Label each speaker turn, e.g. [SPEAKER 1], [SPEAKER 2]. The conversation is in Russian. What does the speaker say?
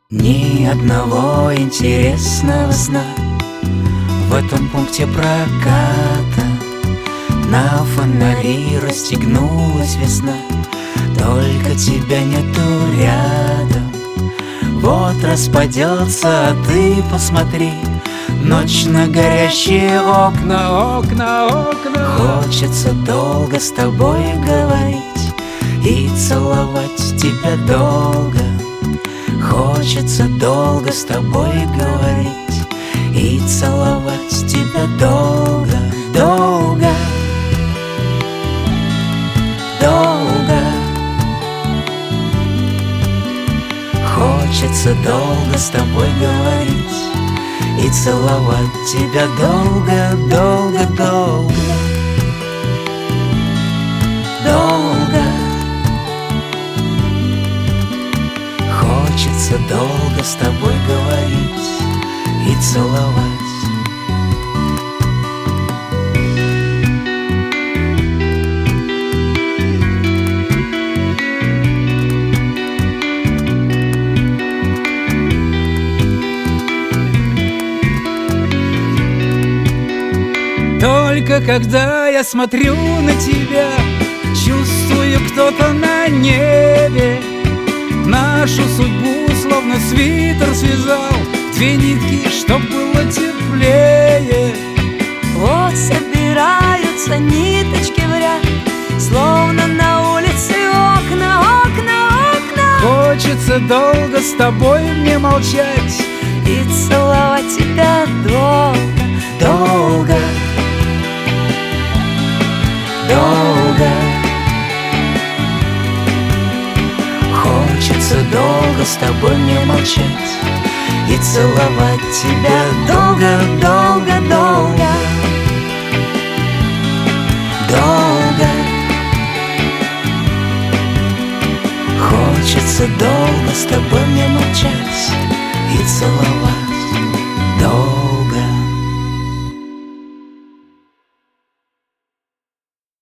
[SPEAKER 1] Ни одного интересного сна в этом пункте проката. На фонари расстегнулась весна, только тебя нету рядом. Вот распадется, а ты посмотри, ночь на горящие окна, окна, окна. Хочется долго с тобой говорить и целовать тебя долго. Хочется долго с тобой говорить и целовать тебя долго, долго, долго. Хочется долго с тобой говорить и целовать тебя долго, долго, долго, долго. Хочется долго с тобой говорить и целовать.
[SPEAKER 2] Только когда я смотрю на тебя, чувствую, кто-то на небе нашу судьбу словно свитер связал, две нитки, чтоб было теплее.
[SPEAKER 3] Вот собираются ниточки в ряд, словно на улице окна, окна, окна.
[SPEAKER 2] Хочется долго с тобой мне молчать
[SPEAKER 3] и целовать тебя долго,
[SPEAKER 1] долго, долго. Хочется долго с тобой мне молчать и целовать тебя долго, долго, долго, долго. Хочется долго с тобой мне молчать и целовать долго.